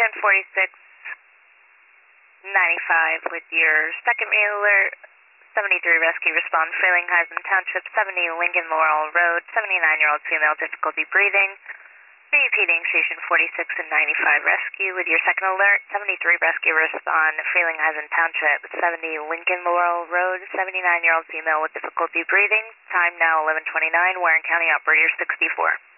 Station 4695 with your second alert. 73 rescue respond, Frelinghuysen Township, 70 Lincoln Laurel Road, 79-year-old female, difficulty breathing. Repeating, Station 46 and 95 rescue with your second alert. 73 rescue respond, Frelinghuysen Township, 70 Lincoln Laurel Road, 79-year-old female with difficulty breathing. Time now 11:29, Warren County, operator 64.